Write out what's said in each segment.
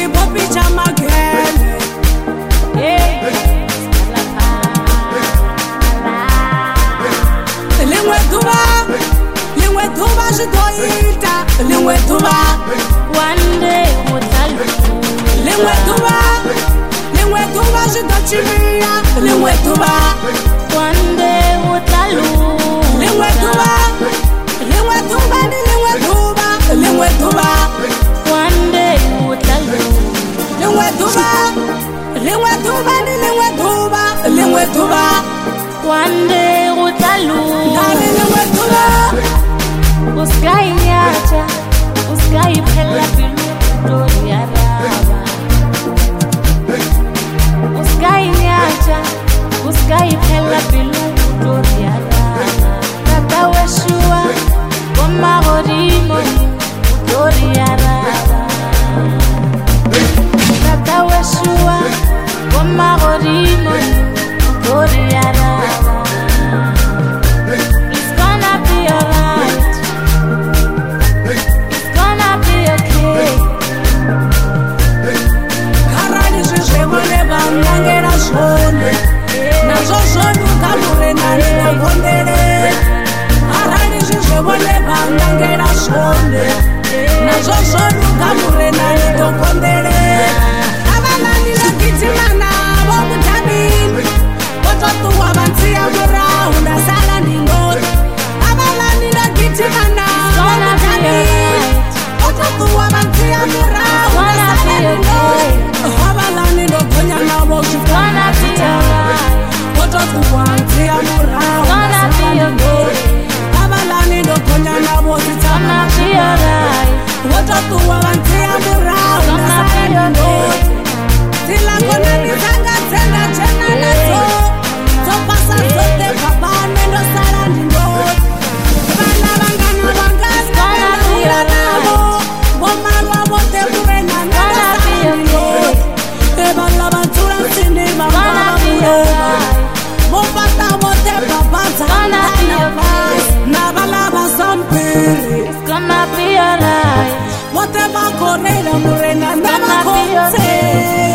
popicha magele. Lingwe tuba zitoita, lingwe tuba. One day utalu. Lingwe tuba zitochimia, lingwe tuba. One day utalu. Lingwe tuba ni lingwe tuba. One day utalu. Lingwe tuba ni lingwe tuba. One day utalu. Nani lingwe tuba. Uskai nyacha, uskai phela pilu ya raba. Uskai nyacha, uskai phela pilu ya raba. Tata weshua, koma gorimo, ya raba. Tata weshua, koma gorimo, ya raba. It's gonna be alright. It's gonna be okay. Karani zvezvevone vamangera zvone. Nazvo zvonu kamure nani nokondere. Karani zvezvevone vamangera zvone. Nazvo zvonu kamure nani nokondere. Avanani vakitimana vomudhabini. Vototuwa vanziya murau ndasala ndingoti. Avanani vakitimana vomudhabini. Vototuwa vanziya murau ndasala ndingoti. Avalani ndogonya navo Gonna be alright. vototuwa vanziya murau Gonna be ndasala ndingoti. okay. Avalani ndogonya navo Gonna be alright. vototuwa vanziya murau Gonna ndasala be ndingoti. okay. Tilakona nizanga tena tena nazo. Topasa zote papane ndosala ndingoti. Vana vangana vangana navo. Vomarwa vote kurena ndosala ndingoti. Evala vantura msini Gonna be alright. vopata vote papaza Gonna be okay. navalava sampiri. It's gonna be alright. Vote vakorera murena Gonna be navakonse. okay.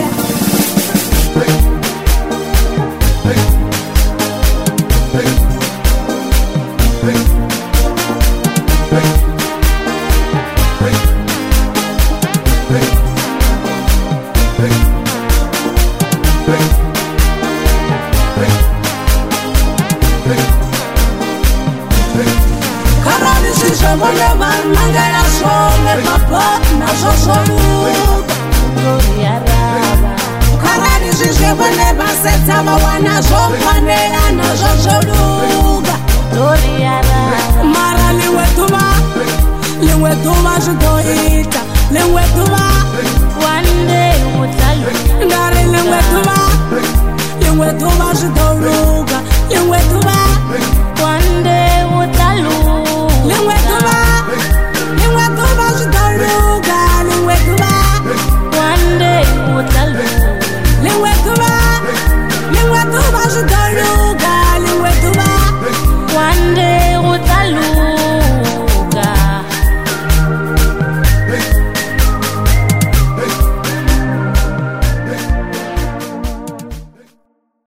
Karani zvezvevone vamangera zvone papa nazvo zvoluka. Ya raba. Karani zvezvevone vasedza vawana zvokwanera nazvo zvoluka. Ya raba. Mara limwe tuva zvitoita, limwe tuva